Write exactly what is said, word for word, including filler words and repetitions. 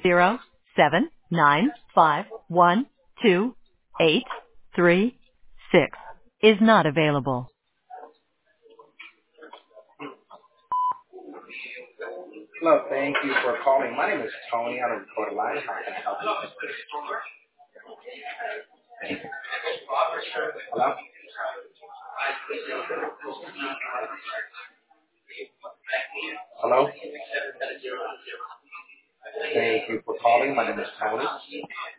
zero seven nine five one two eight three six is not available. Hello, thank you for calling. My name is Tony on a recorded line. How can I help you? Hello? Hello? Thank you for calling. My name is Tony.